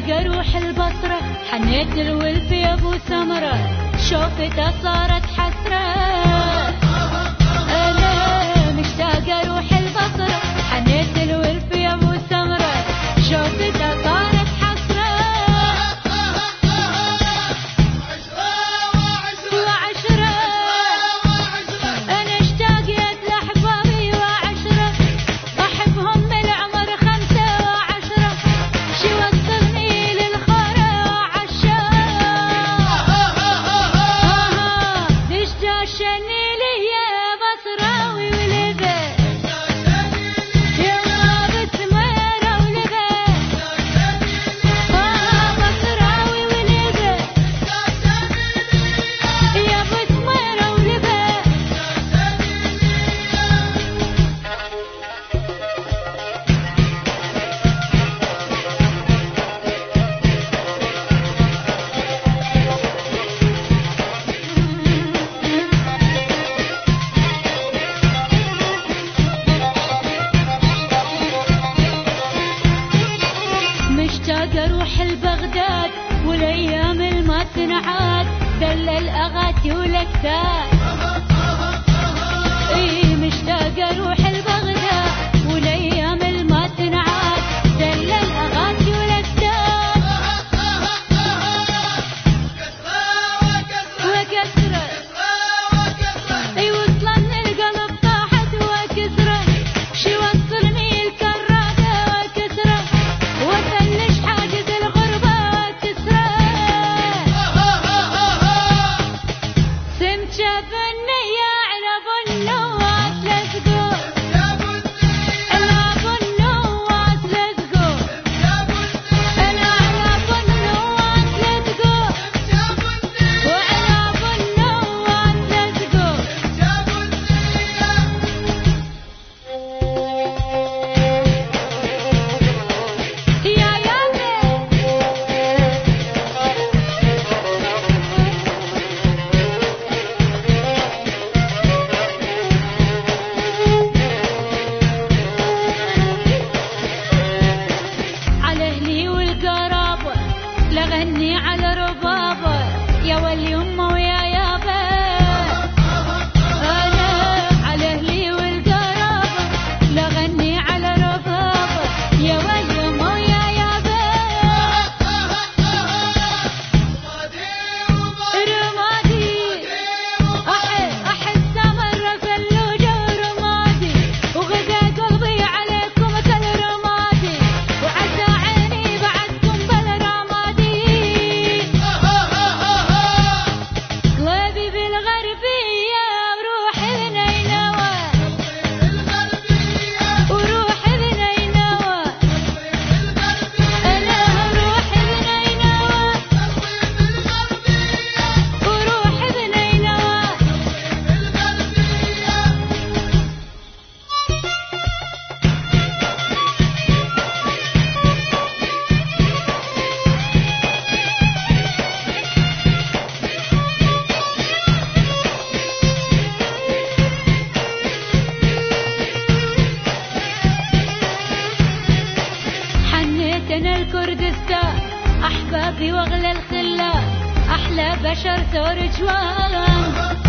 مشتاقة روح البصرة، حنيت الولف يا ابو سمرة، شوفتها صارت حسرة. انا مشتاقة روح البصرة، حنيت الولف يا ابو سمرة، شوفتها صارت حسرة. وعشرة انا اشتاقت لاحبابي وعشرة، احبهم من العمر 5 و10، شي وصلني للخرا وعشاق. ليش جاشني لي يا بصراوي ولبيت، يا بسميرة ولبيت، بصراوي ولبيت، يا بسميرة ولبيت. مشتاقة روح البغداد والايام الما تنعاد، دل الاغاتي والاكتاد. اي مشتاقة روح البغداد والايام الما تنعاد، دل الاغاتي والاكتاد. وكسرة اي وصلني القلب طاحت وكسرة، شي وصلني الكرادة وكسرة، وفلش حاجز الغربة وكسرة. سمت شافني يا علب النواس لزقو، العب النواس لزقو، انا علب النواس لزقو، وعلب النواس لزقو. يا يامي على اهلي والقرابة، لغني على ربابة، يا ولي يمه ويا يابا. انا على اهلي والقرابة، لغني على ربابة، يا ولي يمه ويا يابا. رمادي احس مرة فلوجة ورمادي، وغدا قلبي عليكم كالرمادي، وعسى عيني بعدكم بالرمادي. قلبي بالغربية وروحي بنينوى، وروحي بنينوى، انا روحي بنينوى، وروحي بنينوى. حنيت انا الكردستان، احبابي واغلى الخلان، احلى بشر ثور جوان.